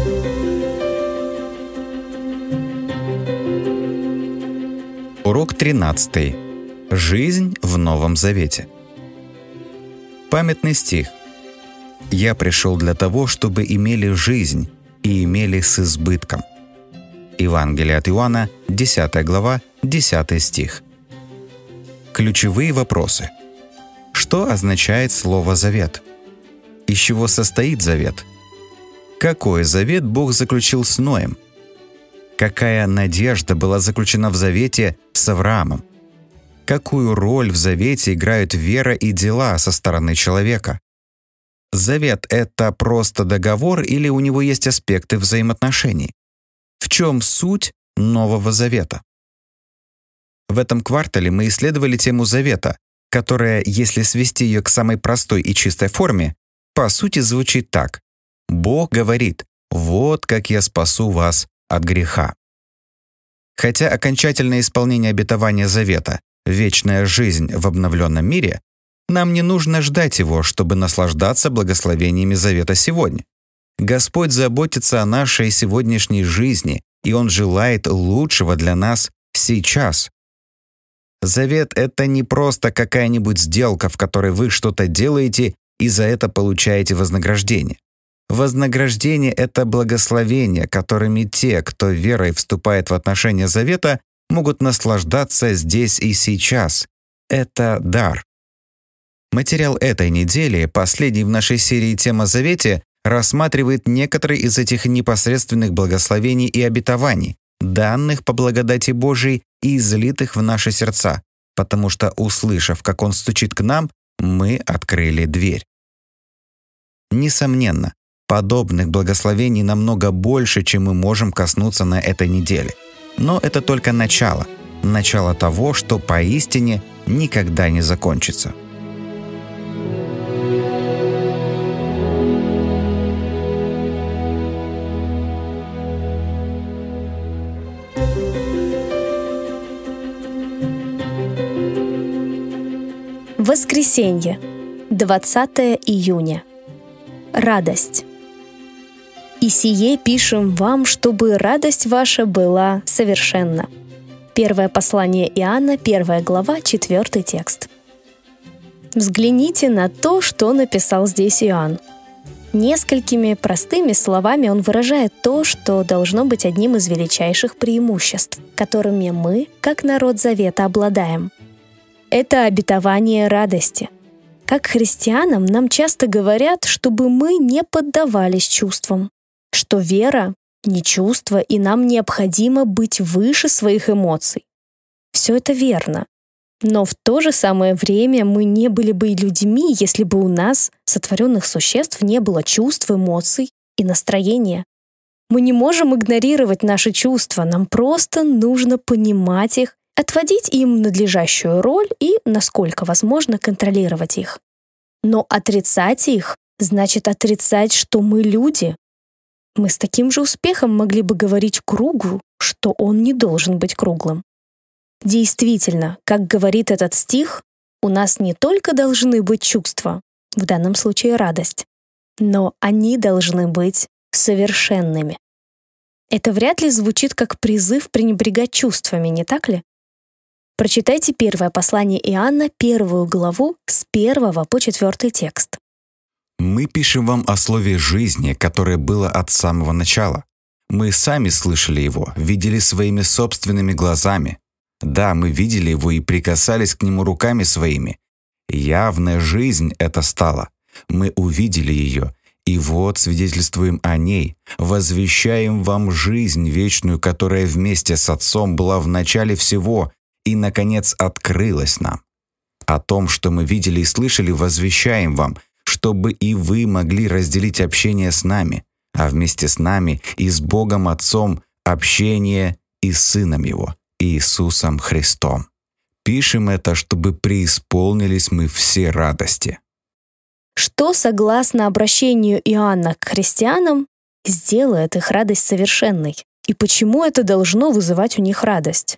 Урок 13. Жизнь в Новом Завете. Памятный стих. «Я пришел для того, чтобы имели жизнь и имели с избытком». Евангелие от Иоанна, 10 глава, 10 стих. Ключевые вопросы. Что означает слово «завет»? Из чего состоит завет? Какой завет Бог заключил с Ноем? Какая надежда была заключена в завете с Авраамом? Какую роль в завете играют вера и дела со стороны человека? Завет — это просто договор или у него есть аспекты взаимоотношений? В чем суть Нового Завета? В этом квартале мы исследовали тему завета, которая, если свести ее к самой простой и чистой форме, по сути звучит так. Бог говорит: «Вот как я спасу вас от греха». Хотя окончательное исполнение обетования завета — вечная жизнь в обновленном мире, нам не нужно ждать его, чтобы наслаждаться благословениями завета сегодня. Господь заботится о нашей сегодняшней жизни, и Он желает лучшего для нас сейчас. Завет — это не просто какая-нибудь сделка, в которой вы что-то делаете и за это получаете вознаграждение. Вознаграждение — это благословения, которыми те, кто верой вступает в отношения завета, могут наслаждаться здесь и сейчас. Это дар. Материал этой недели, последний в нашей серии «Тема о завете», рассматривает некоторые из этих непосредственных благословений и обетований, данных по благодати Божией и излитых в наши сердца, потому что, услышав, как Он стучит к нам, мы открыли дверь. Несомненно, подобных благословений намного больше, чем мы можем коснуться на этой неделе. Но это только начало. Начало того, что поистине никогда не закончится. Воскресенье, 20 июня. Радость. «И сие пишем вам, чтобы радость ваша была совершенна». Первое послание Иоанна, 1 глава, 4 текст. Взгляните на то, что написал здесь Иоанн. Несколькими простыми словами он выражает то, что должно быть одним из величайших преимуществ, которыми мы, как народ Завета, обладаем. Это обетование радости. Как христианам нам часто говорят, чтобы мы не поддавались чувствам, что вера — не чувство, и нам необходимо быть выше своих эмоций. Все это верно. Но в то же самое время мы не были бы и людьми, если бы у нас, сотворенных существ, не было чувств, эмоций и настроения. Мы не можем игнорировать наши чувства, нам просто нужно понимать их, отводить им надлежащую роль и, насколько возможно, контролировать их. Но отрицать их значит отрицать, что мы люди. Мы с таким же успехом могли бы говорить кругу, что он не должен быть круглым. Действительно, как говорит этот стих, у нас не только должны быть чувства, в данном случае радость, но они должны быть совершенными. Это вряд ли звучит как призыв пренебрегать чувствами, не так ли? Прочитайте первое послание Иоанна, 1 главу, с 1 по 4 текст. «Мы пишем вам о слове жизни, которое было от самого начала. Мы сами слышали его, видели своими собственными глазами. Да, мы видели его и прикасались к нему руками своими. Явная жизнь это стала. Мы увидели ее, и вот свидетельствуем о ней, возвещаем вам жизнь вечную, которая вместе с Отцом была в начале всего и, наконец, открылась нам. О том, что мы видели и слышали, возвещаем вам, чтобы и вы могли разделить общение с нами, а вместе с нами и с Богом Отцом общение и с Сыном Его, Иисусом Христом. Пишем это, чтобы преисполнились мы все радости». Что, согласно обращению Иоанна к христианам, сделает их радость совершенной? И почему это должно вызывать у них радость?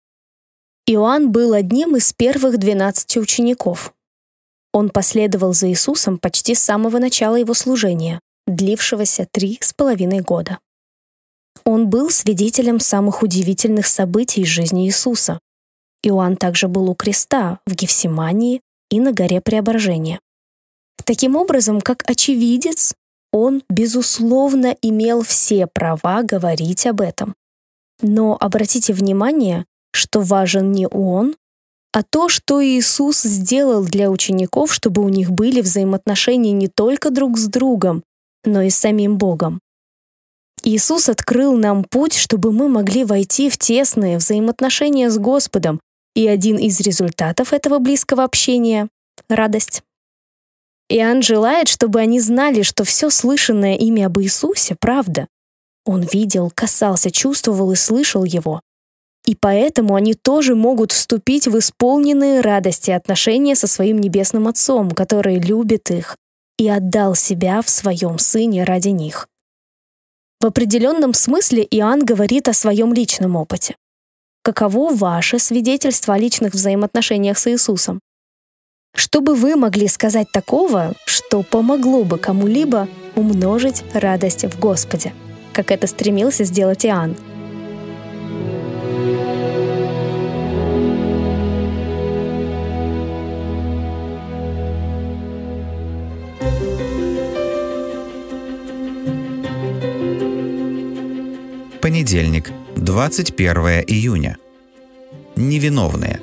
Иоанн был одним из первых 12 учеников. Он последовал за Иисусом почти с самого начала его служения, длившегося 3,5 года. Он был свидетелем самых удивительных событий из жизни Иисуса. Иоанн также был у креста в Гефсимании и на горе Преображения. Таким образом, как очевидец, он, безусловно, имел все права говорить об этом. Но обратите внимание, что важен не он, а то, что Иисус сделал для учеников, чтобы у них были взаимоотношения не только друг с другом, но и с самим Богом. Иисус открыл нам путь, чтобы мы могли войти в тесные взаимоотношения с Господом, и один из результатов этого близкого общения — радость. Иоанн желает, чтобы они знали, что все слышанное ими об Иисусе — правда. Он видел, касался, чувствовал и слышал Его. И поэтому они тоже могут вступить в исполненные радости отношения со своим Небесным Отцом, который любит их и отдал себя в Своем Сыне ради них. В определенном смысле Иоанн говорит о своем личном опыте. Каково ваше свидетельство о личных взаимоотношениях с Иисусом? Что бы вы могли сказать такого, что помогло бы кому-либо умножить радость в Господе, как это стремился сделать Иоанн? Понедельник, 21 июня. Невиновные.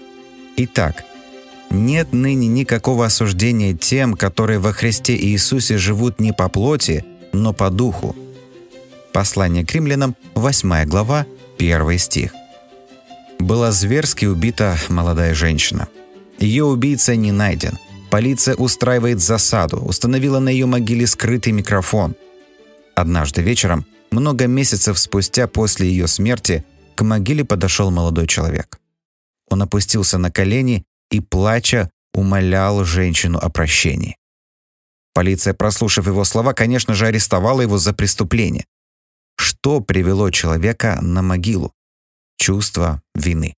Итак, нет ныне никакого осуждения тем, которые во Христе Иисусе живут не по плоти, но по духу. Послание к римлянам, 8 глава, 1 стих. Была зверски убита молодая женщина. Ее убийца не найден. Полиция устраивает засаду, установила на ее могиле скрытый микрофон. Однажды вечером, много месяцев спустя после ее смерти, к могиле подошел молодой человек. Он опустился на колени и, плача, умолял женщину о прощении. Полиция, прослушав его слова, конечно же, арестовала его за преступление. Что привело человека на могилу? Чувство вины.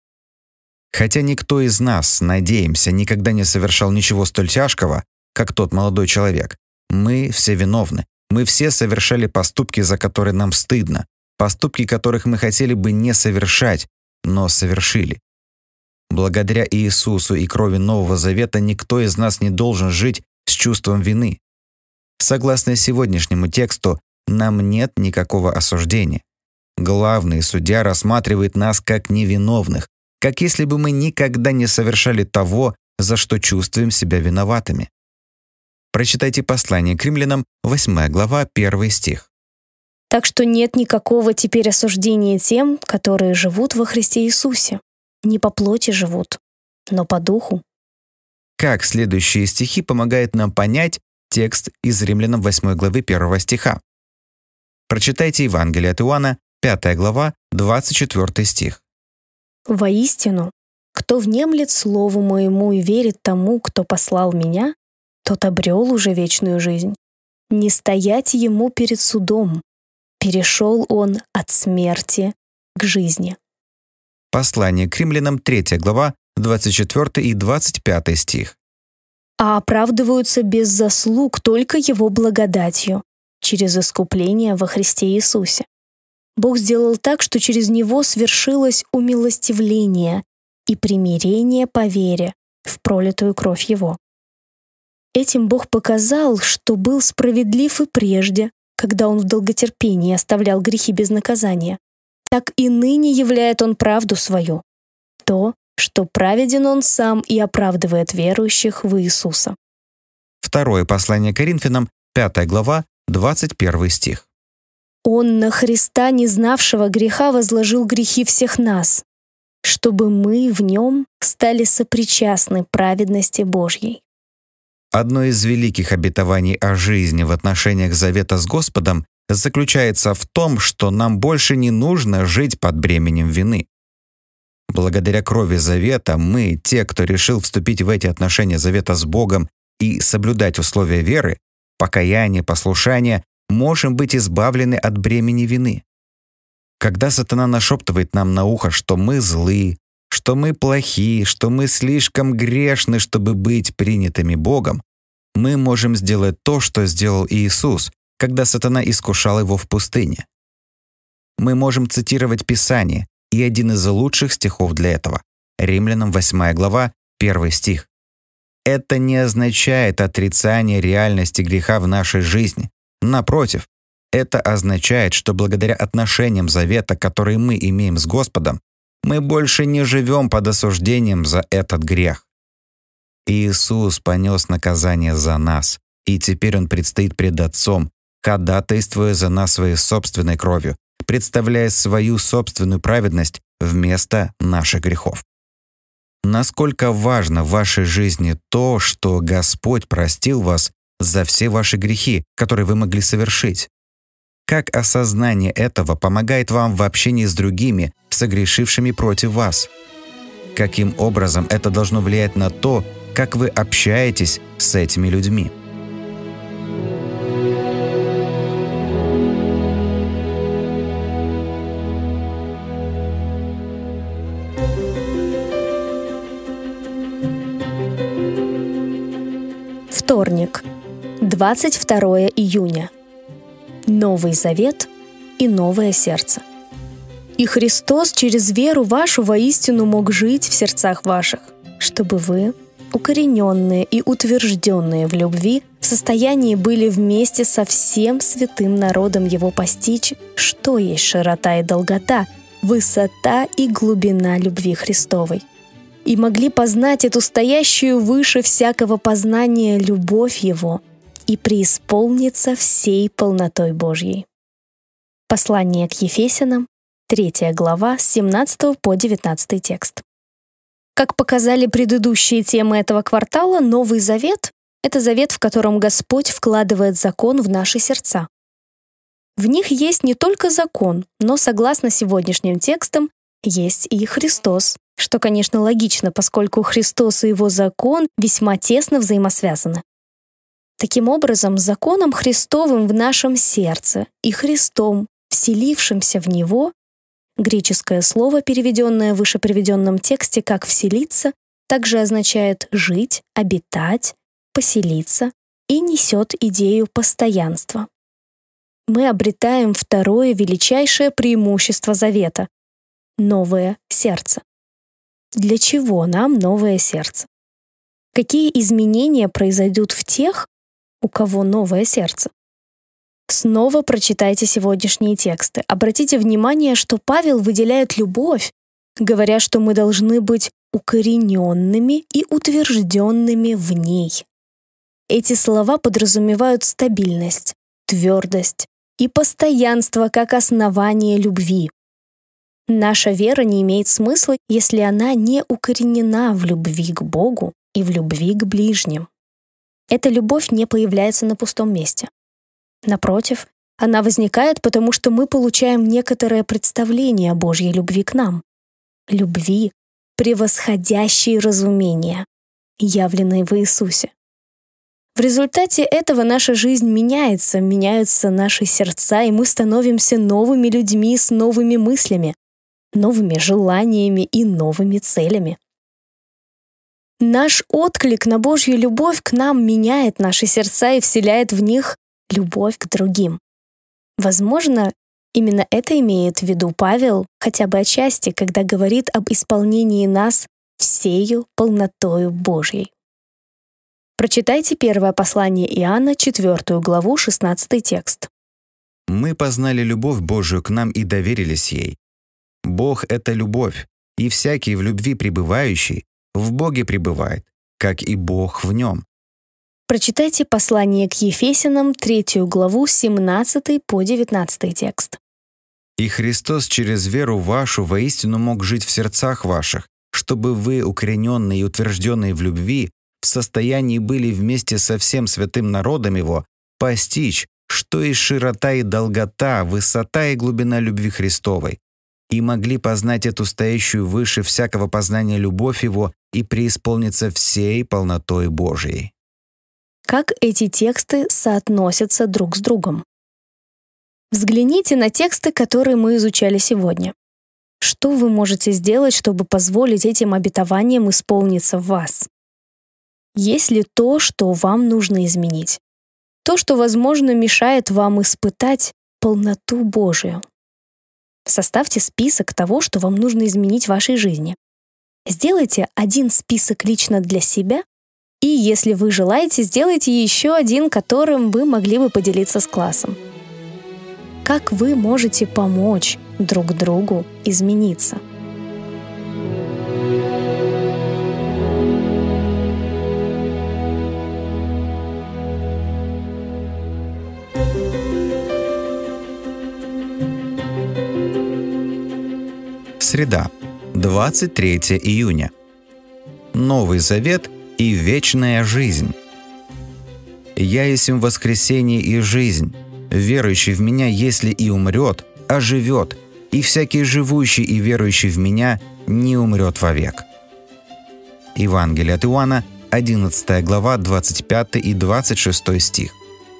Хотя никто из нас, надеемся, никогда не совершал ничего столь тяжкого, как тот молодой человек, мы все виновны. Мы все совершали поступки, за которые нам стыдно, поступки, которых мы хотели бы не совершать, но совершили. Благодаря Иисусу и крови Нового Завета никто из нас не должен жить с чувством вины. Согласно сегодняшнему тексту, нам нет никакого осуждения. Главный судья рассматривает нас как невиновных, как если бы мы никогда не совершали того, за что чувствуем себя виноватыми. Прочитайте послание к римлянам, 8 глава, 1 стих. Так что нет никакого теперь осуждения тем, которые живут во Христе Иисусе. Не по плоти живут, но по духу. Как следующие стихи помогают нам понять текст из Римлянам 8 главы 1 стиха? Прочитайте Евангелие от Иоанна, 5 глава, 24 стих. «Воистину, кто внемлет слову моему и верит тому, кто послал меня, тот обрел уже вечную жизнь. Не стоять ему перед судом. Перешел он от смерти к жизни». Послание к римлянам, 3 глава, 24 и 25 стих. «А оправдываются без заслуг только его благодатью, через искупление во Христе Иисусе. Бог сделал так, что через него свершилось умилостивление и примирение по вере в пролитую кровь его. Этим Бог показал, что был справедлив и прежде, когда Он в долготерпении оставлял грехи без наказания, так и ныне являет Он правду свою, то, что праведен Он сам и оправдывает верующих в Иисуса». Второе послание к Коринфянам, 5 глава, 21 стих. «Он на Христа, не знавшего греха, возложил грехи всех нас, чтобы мы в Нем стали сопричастны праведности Божьей». Одно из великих обетований о жизни в отношениях завета с Господом заключается в том, что нам больше не нужно жить под бременем вины. Благодаря крови завета мы, те, кто решил вступить в эти отношения завета с Богом и соблюдать условия веры, покаяния, послушания, можем быть избавлены от бремени вины. Когда сатана нашептывает нам на ухо, что мы злы, что мы плохи, что мы слишком грешны, чтобы быть принятыми Богом, мы можем сделать то, что сделал Иисус, когда сатана искушал его в пустыне. Мы можем цитировать Писание, и один из лучших стихов для этого – Римлянам 8 глава, 1 стих. Это не означает отрицание реальности греха в нашей жизни. Напротив, это означает, что благодаря отношениям завета, которые мы имеем с Господом, мы больше не живем под осуждением за этот грех. Иисус понес наказание за нас, и теперь Он предстоит пред Отцом, ходатайствуя за нас своей собственной кровью, представляя свою собственную праведность вместо наших грехов. Насколько важно в вашей жизни то, что Господь простил вас за все ваши грехи, которые вы могли совершить? Как осознание этого помогает вам в общении с другими, согрешившими против вас? Каким образом это должно влиять на то, как вы общаетесь с этими людьми? Вторник, 22 июня. Новый Завет и новое сердце. И Христос через веру вашу воистину мог жить в сердцах ваших, чтобы вы, укорененные и утвержденные в любви, в состоянии были вместе со всем святым народом Его постичь, что есть широта и долгота, высота и глубина любви Христовой, и могли познать эту стоящую выше всякого познания любовь Его и преисполниться всей полнотой Божьей. Послание к Ефесянам, 3 глава, с 17 по 19 текст. Как показали предыдущие темы этого квартала, Новый Завет — это завет, в котором Господь вкладывает закон в наши сердца. В них есть не только закон, но, согласно сегодняшним текстам, есть и Христос, что, конечно, логично, поскольку Христос и Его закон весьма тесно взаимосвязаны. Таким образом, законом Христовым в нашем сердце и Христом, вселившимся в него, греческое слово, переведенное в выше приведенном тексте как «вселиться», также означает «жить», «обитать», «поселиться» и несет идею постоянства. Мы обретаем второе величайшее преимущество завета — новое сердце. Для чего нам новое сердце? Какие изменения произойдут в тех, у кого новое сердце? Снова прочитайте сегодняшние тексты. Обратите внимание, что Павел выделяет любовь, говоря, что мы должны быть укорененными и утвержденными в ней. Эти слова подразумевают стабильность, твердость и постоянство как основание любви. Наша вера не имеет смысла, если она не укоренена в любви к Богу и в любви к ближним. Эта любовь не появляется на пустом месте. Напротив, она возникает, потому что мы получаем некоторое представление о Божьей любви к нам. Любви, превосходящей разумение, явленной в Иисусе. В результате этого наша жизнь меняется, меняются наши сердца, и мы становимся новыми людьми с новыми мыслями, новыми желаниями и новыми целями. Наш отклик на Божью любовь к нам меняет наши сердца и вселяет в них любовь к другим. Возможно, именно это имеет в виду Павел, хотя бы отчасти, когда говорит об исполнении нас всею полнотою Божьей. Прочитайте первое послание Иоанна, 4 главу, 16 текст. «Мы познали любовь Божию к нам и доверились ей. Бог — это любовь, и всякий в любви пребывающий в Боге пребывает, как и Бог в нем». Прочитайте послание к Ефесянам, 3 главу, 17 по 19 текст. «И Христос через веру вашу воистину мог жить в сердцах ваших, чтобы вы, укорененные и утвержденные в любви, в состоянии были вместе со всем святым народом Его постичь, что есть широта и долгота, высота и глубина любви Христовой, и могли познать эту стоящую выше всякого познания любовь Его и преисполниться всей полнотой Божией». Как эти тексты соотносятся друг с другом? Взгляните на тексты, которые мы изучали сегодня. Что вы можете сделать, чтобы позволить этим обетованиям исполниться в вас? Есть ли то, что вам нужно изменить? то, что, возможно, мешает вам испытать полноту Божию. Составьте список того, что вам нужно изменить в вашей жизни. Сделайте один список лично для себя, и, если вы желаете, сделайте еще один, которым вы могли бы поделиться с классом. Как вы можете помочь друг другу измениться? Среда, 23 июня. Новый Завет и вечная жизнь. «Я есмь воскресение и жизнь. Верующий в Меня, если и умрет, оживет, и всякий живущий и верующий в Меня не умрет вовек». Евангелие от Иоанна, 11 глава, 25 и 26 стих.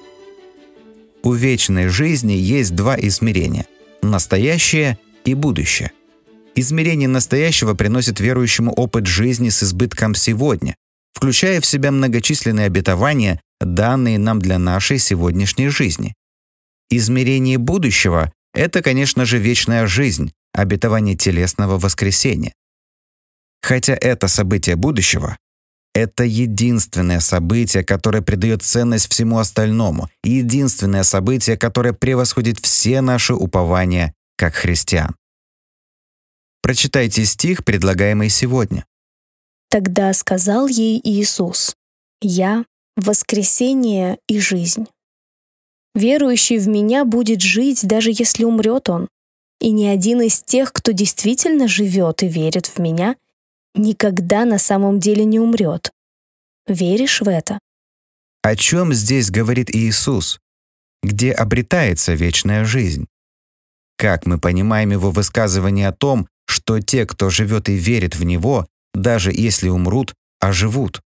У вечной жизни есть два измерения – настоящее и будущее. Измерение настоящего приносит верующему опыт жизни с избытком сегодня, включая в себя многочисленные обетования, данные нам для нашей сегодняшней жизни. Измерение будущего – это, конечно же, вечная жизнь, обетование телесного воскресения. Хотя это событие будущего – это единственное событие, которое придает ценность всему остальному, и единственное событие, которое превосходит все наши упования как христиан. Прочитайте стих, предлагаемый сегодня. Тогда сказал ей Иисус: «Я — воскресение и жизнь. Верующий в Меня будет жить, даже если умрет он. И ни один из тех, кто действительно живет и верит в Меня, никогда на самом деле не умрет. Веришь в это?» О чем здесь говорит Иисус? Где обретается вечная жизнь? Как мы понимаем Его высказывание о том, что те, кто живет и верит в Него, даже если умрут, оживут?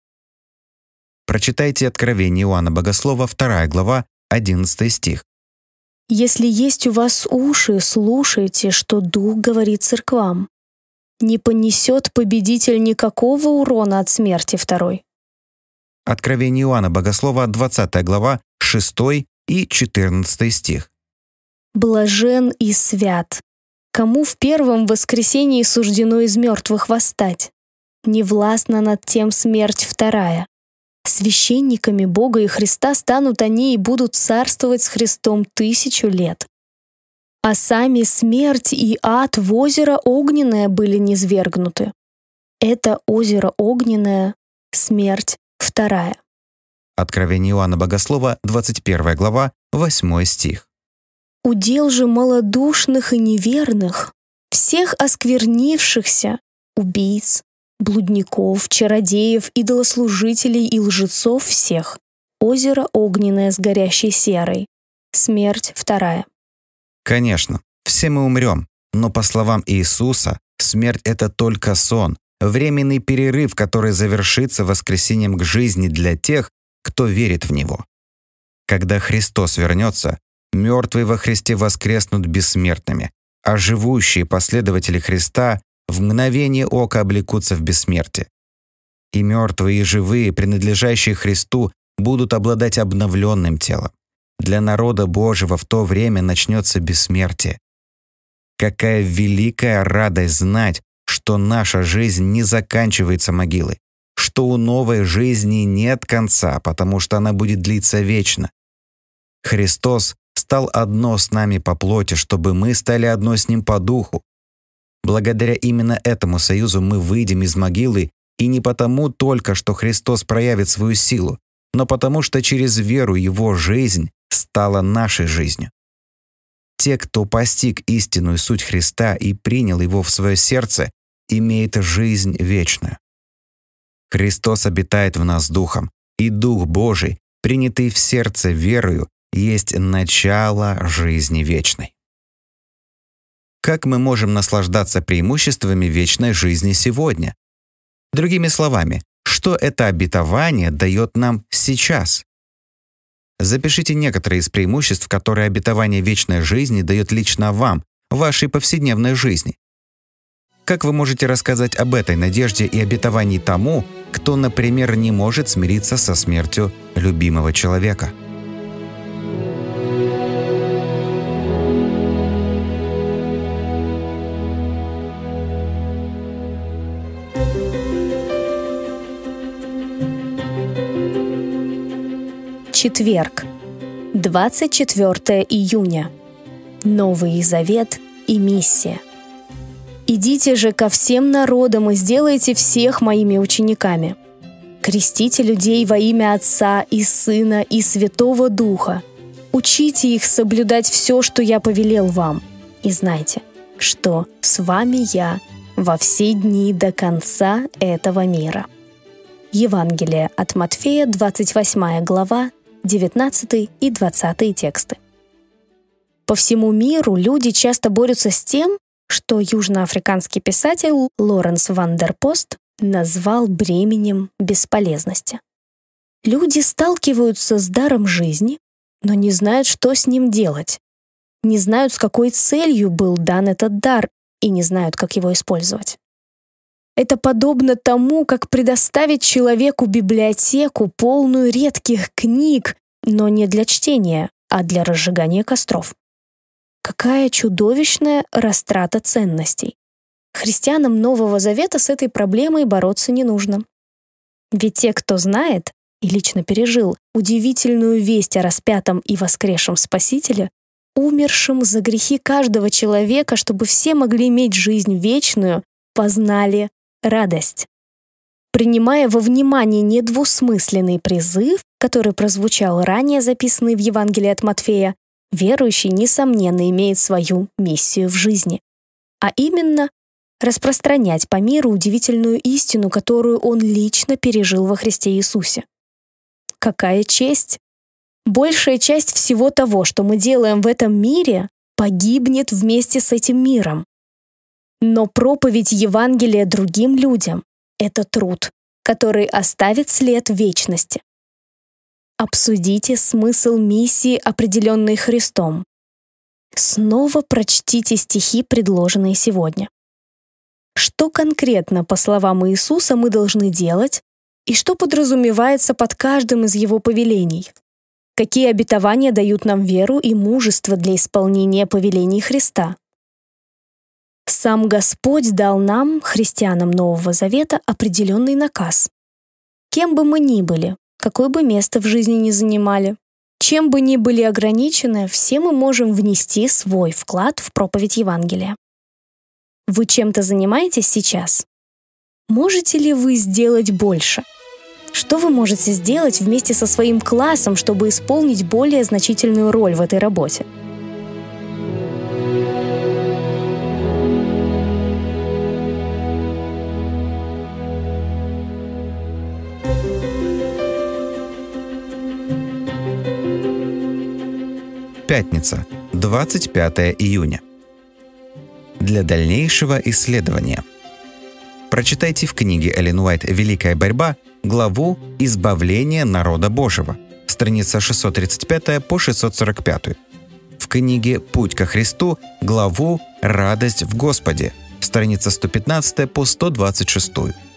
Прочитайте Откровение Иоанна Богослова, 2 глава, 11 стих. «Если есть у вас уши, слушайте, что Дух говорит церквам. Не понесет победитель никакого урона от смерти второй». Откровение Иоанна Богослова, 20 глава, 6 и 14 стих. «Блажен и свят, кому в первом воскресении суждено из мертвых восстать. Не властна над тем смерть вторая. Священниками Бога и Христа станут они и будут царствовать с Христом 1000 лет. А сами смерть и ад в озеро огненное были низвергнуты. Это озеро огненное, смерть вторая». Откровение Иоанна Богослова, 21 глава, 8 стих. «Удел же малодушных и неверных, всех осквернившихся, убийц, блудников, чародеев, идолослужителей и лжецов всех, озеро огненное с горящей серой, смерть вторая». Конечно, все мы умрем, но по словам Иисуса, смерть — это только сон, временный перерыв, который завершится воскресением к жизни для тех, кто верит в Него. Когда Христос вернется, мертвые во Христе воскреснут бессмертными, а живущие последователи Христа в мгновение ока облекутся в бессмертие. И мертвые, и живые, принадлежащие Христу, будут обладать обновленным телом. Для народа Божьего в то время начнется бессмертие. Какая великая радость знать, что наша жизнь не заканчивается могилой, что у новой жизни нет конца, потому что она будет длиться вечно. Христос стал одно с нами по плоти, чтобы мы стали одно с Ним по духу. Благодаря именно этому союзу мы выйдем из могилы, и не потому только, что Христос проявит свою силу, но потому что через веру Его жизнь стала нашей жизнью. Те, кто постиг истинную суть Христа и принял Его в свое сердце, имеют жизнь вечную. Христос обитает в нас Духом, и Дух Божий, принятый в сердце верою, есть начало жизни вечной. Как мы можем наслаждаться преимуществами вечной жизни сегодня? Другими словами, что это обетование дает нам сейчас? Запишите некоторые из преимуществ, которые обетование вечной жизни дает лично вам, в вашей повседневной жизни. Как вы можете рассказать об этой надежде и обетовании тому, кто, например, не может смириться со смертью любимого человека? Четверг, 24 июня. Новый Завет и миссия. «Идите же ко всем народам и сделайте всех моими учениками. Крестите людей во имя Отца и Сына и Святого Духа. Учите их соблюдать все, что я повелел вам. И знайте, что с вами я во все дни до конца этого мира». Евангелие от Матфея, 28 глава, 19 и 20 тексты. По всему миру люди часто борются с тем, что южноафриканский писатель Лоренс Ван дер Пост назвал бременем бесполезности. Люди сталкиваются с даром жизни, но не знают, что с ним делать, не знают, с какой целью был дан этот дар, и не знают, как его использовать. Это подобно тому, как предоставить человеку библиотеку, полную редких книг, но не для чтения, а для разжигания костров. Какая чудовищная растрата ценностей. Христианам Нового Завета с этой проблемой бороться не нужно. Ведь те, кто знает и лично пережил удивительную весть о распятом и воскресшем Спасителе, умершем за грехи каждого человека, чтобы все могли иметь жизнь вечную, познали радость. Принимая во внимание недвусмысленный призыв, который прозвучал ранее, записанный в Евангелии от Матфея, верующий, несомненно, имеет свою миссию в жизни, а именно распространять по миру удивительную истину, которую он лично пережил во Христе Иисусе. Какая честь! Большая часть всего того, что мы делаем в этом мире, погибнет вместе с этим миром. Но проповедь Евангелия другим людям — это труд, который оставит след в вечности. Обсудите смысл миссии, определенной Христом. Снова прочтите стихи, предложенные сегодня. Что конкретно, по словам Иисуса, мы должны делать, и что подразумевается под каждым из его повелений? Какие обетования дают нам веру и мужество для исполнения повелений Христа? Сам Господь дал нам, христианам Нового Завета, определенный наказ. Кем бы мы ни были, какое бы место в жизни ни занимали, чем бы ни были ограничены, все мы можем внести свой вклад в проповедь Евангелия. Вы чем-то занимаетесь сейчас? Можете ли вы сделать больше? Что вы можете сделать вместе со своим классом, чтобы исполнить более значительную роль в этой работе? Пятница, 25 июня. Для дальнейшего исследования. Прочитайте в книге Эллен Уайт «Великая борьба» главу «Избавление народа Божьего», страница 635 по 645. В книге «Путь ко Христу» главу «Радость в Господе», страница 115 по 126.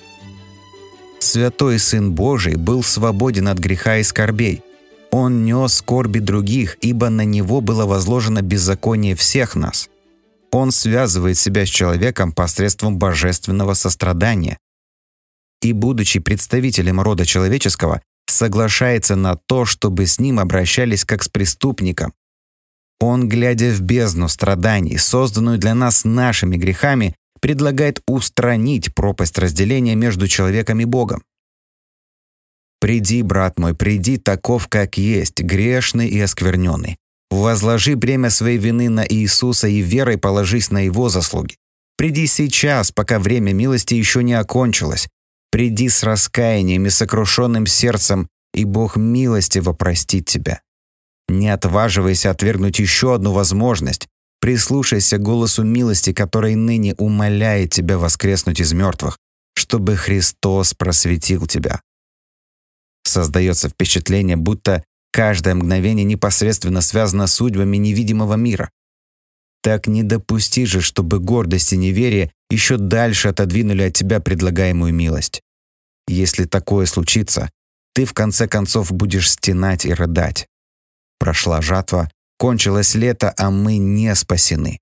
Святой Сын Божий был свободен от греха и скорбей. Он нес скорби других, ибо на Него было возложено беззаконие всех нас. Он связывает себя с человеком посредством божественного сострадания. И, будучи представителем рода человеческого, соглашается на то, чтобы с ним обращались как с преступником. Он, глядя в бездну страданий, созданную для нас нашими грехами, предлагает устранить пропасть разделения между человеком и Богом. «Приди, брат мой, приди таков, как есть, грешный и оскверненный. Возложи бремя своей вины на Иисуса и верой положись на Его заслуги. Приди сейчас, пока время милости еще не окончилось. Приди с раскаянием и сокрушенным сердцем, и Бог милостиво простит тебя. Не отваживайся отвергнуть еще одну возможность. Прислушайся к голосу милости, который ныне умоляет тебя воскреснуть из мертвых, чтобы Христос просветил тебя». Создается впечатление, будто каждое мгновение непосредственно связано с судьбами невидимого мира. Так не допусти же, чтобы гордость и неверие еще дальше отодвинули от тебя предлагаемую милость. Если такое случится, ты в конце концов будешь стенать и рыдать. Прошла жатва, кончилось лето, а мы не спасены.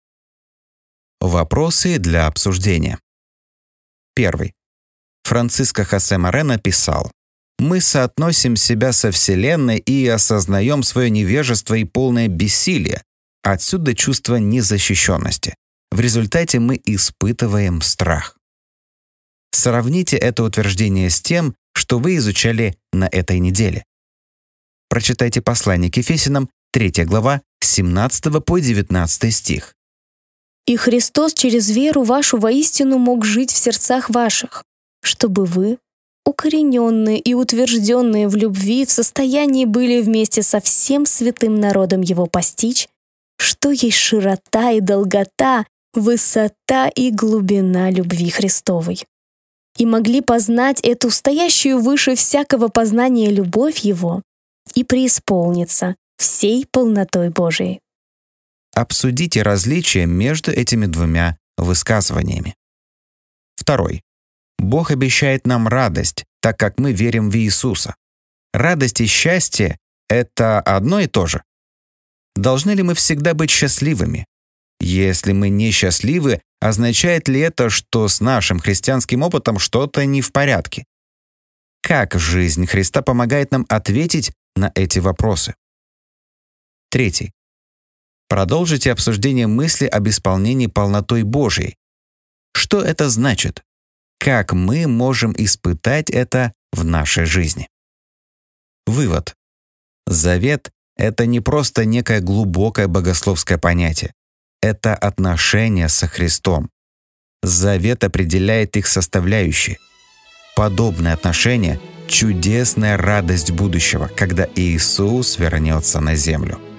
Вопросы для обсуждения. Первый. Франциско Хосе Морено писал: мы соотносим себя со Вселенной и осознаем свое невежество и полное бессилие. Отсюда чувство незащищенности. В результате мы испытываем страх. Сравните это утверждение с тем, что вы изучали на этой неделе. Прочитайте послание к Ефесянам, 3 глава, с 17 по 19 стих. «И Христос через веру вашу воистину мог жить в сердцах ваших, чтобы вы, укорененные и утвержденные в любви, в состоянии были вместе со всем святым народом Его постичь, что есть широта и долгота, высота и глубина любви Христовой, и могли познать эту стоящую выше всякого познания любовь Его и преисполниться всей полнотой Божией». Обсудите различия между этими двумя высказываниями. 2. Бог обещает нам радость, так как мы верим в Иисуса. Радость и счастье — это одно и то же. Должны ли мы всегда быть счастливыми? Если мы не счастливы, означает ли это, что с нашим христианским опытом что-то не в порядке? Как жизнь Христа помогает нам ответить на эти вопросы? 3. Продолжите обсуждение мысли об исполнении полнотой Божией. Что это значит? Как мы можем испытать это в нашей жизни? Вывод. Завет — это не просто некое глубокое богословское понятие. Это отношения со Христом. Завет определяет их составляющие. Подобные отношения — чудесная радость будущего, когда Иисус вернется на землю.